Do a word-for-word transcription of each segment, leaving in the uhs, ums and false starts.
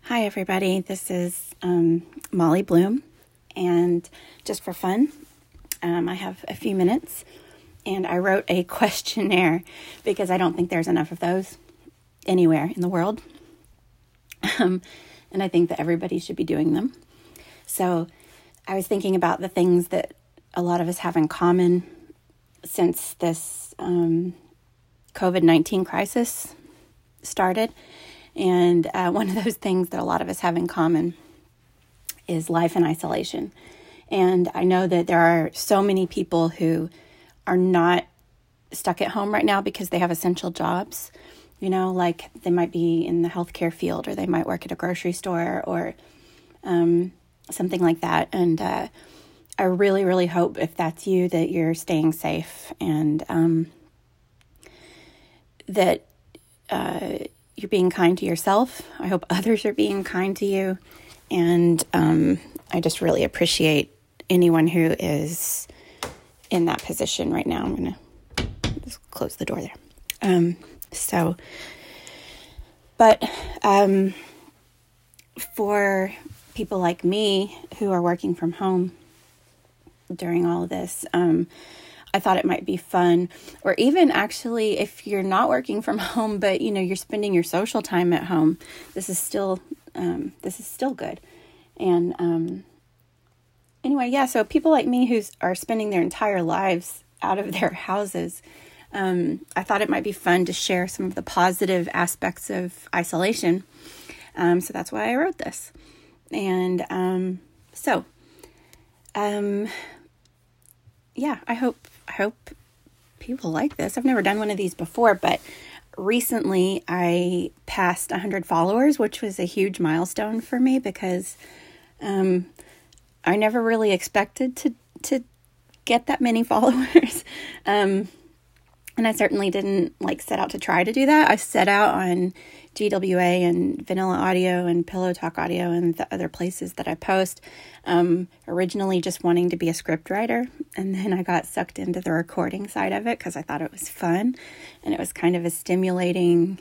Hi, everybody. This is um, Molly Bloom, and just for fun, um, I have a few minutes, and I wrote a questionnaire because I don't think there's enough of those anywhere in the world, um, and I think that everybody should be doing them. So I was thinking about the things that a lot of us have in common since this um, covid nineteen crisis started. And uh, one of those things that a lot of us have in common is life in isolation. And I know that there are so many people who are not stuck at home right now because they have essential jobs. You know, like they might be in the healthcare field, or they might work at a grocery store, or um, something like that. And uh, I really, really hope, if that's you, that you're staying safe, and um, that uh, you're being kind to yourself. I hope others are being kind to you. And um, I just really appreciate anyone who is in that position right now. I'm going to just close the door there. Um, so, but um, for people like me who are working from home during all of this, um, I thought it might be fun, or even actually if you're not working from home, but you know, you're spending your social time at home, this is still, um, this is still good. And, um, anyway, yeah, so people like me who are spending their entire lives out of their houses, um, I thought it might be fun to share some of the positive aspects of isolation. Um, so that's why I wrote this. And, um, so, um, yeah, I hope, I hope people like this. I've never done one of these before, but recently I passed one hundred followers, which was a huge milestone for me because um, I never really expected to to get that many followers. um, and I certainly didn't like set out to try to do that. I set out on G W A and Vanilla Audio and Pillow Talk Audio and the other places that I post, um, originally just wanting to be a scriptwriter. And then I got sucked into the recording side of it because I thought it was fun. And it was kind of a stimulating,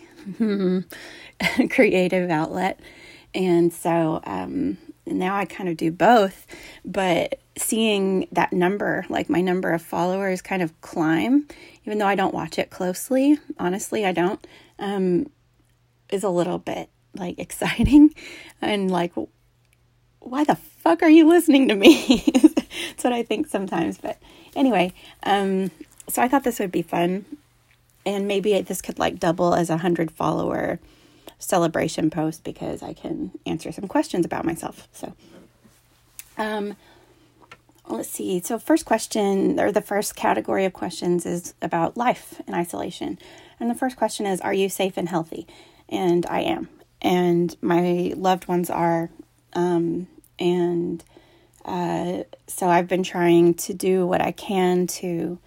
creative outlet. And so um, now I kind of do both. But seeing that number, like my number of followers kind of climb, even though I don't watch it closely, honestly, I don't, um, is a little bit like exciting and like, why the fuck are you listening to me? That's what I think sometimes. But anyway, um, so I thought this would be fun, and maybe this could like double as a hundred follower celebration post because I can answer some questions about myself. So, um, let's see. So first question, or the first category of questions, is about life in isolation. And the first question is, are you safe and healthy? And I am. And my loved ones are. Um, and uh, so I've been trying to do what I can to,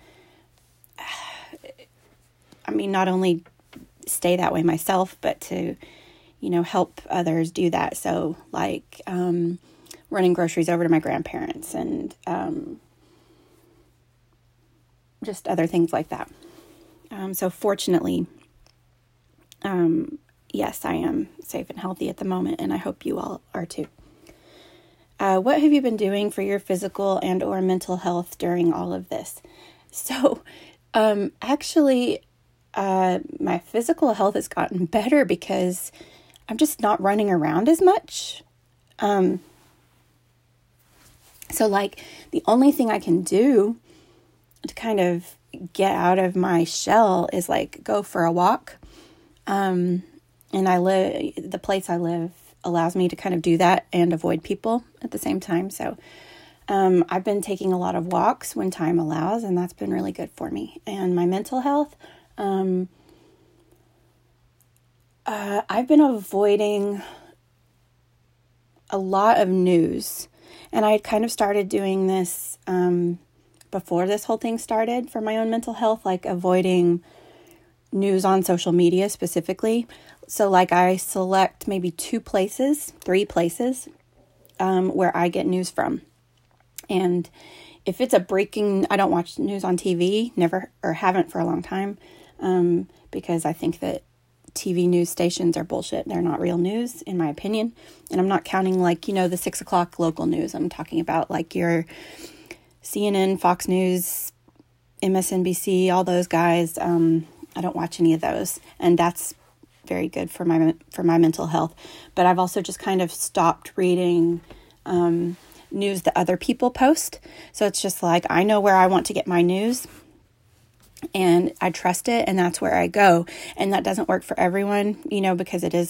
I mean, not only stay that way myself, but to, you know, help others do that. So like um, running groceries over to my grandparents and um, just other things like that. Um, so fortunately, um, yes, I am safe and healthy at the moment, and I hope you all are too. Uh, what have you been doing for your physical and or mental health during all of this? So, um, actually, uh, my physical health has gotten better because I'm just not running around as much. Um, so like the only thing I can do to kind of get out of my shell is like go for a walk. Um, and I live, the place I live allows me to kind of do that and avoid people at the same time. So, um, I've been taking a lot of walks when time allows, and that's been really good for me. And my mental health, um, uh, I've been avoiding a lot of news, and I had kind of started doing this, um, before this whole thing started for my own mental health, like avoiding news on social media specifically. So like I select maybe two places, three places, um, where I get news from. And if it's a breaking, I don't watch news on T V, never, or haven't for a long time, um, because I think that T V news stations are bullshit. They're not real news, in my opinion. And I'm not counting, like, you know, the six o'clock local news. I'm talking about, like, your C N N, Fox News, M S N B C, all those guys. Um, I don't watch any of those. And that's very good for my for my mental health. But I've also just kind of stopped reading um, news that other people post. So it's just like, I know where I want to get my news, and I trust it, and that's where I go. And that doesn't work for everyone, you know, because it is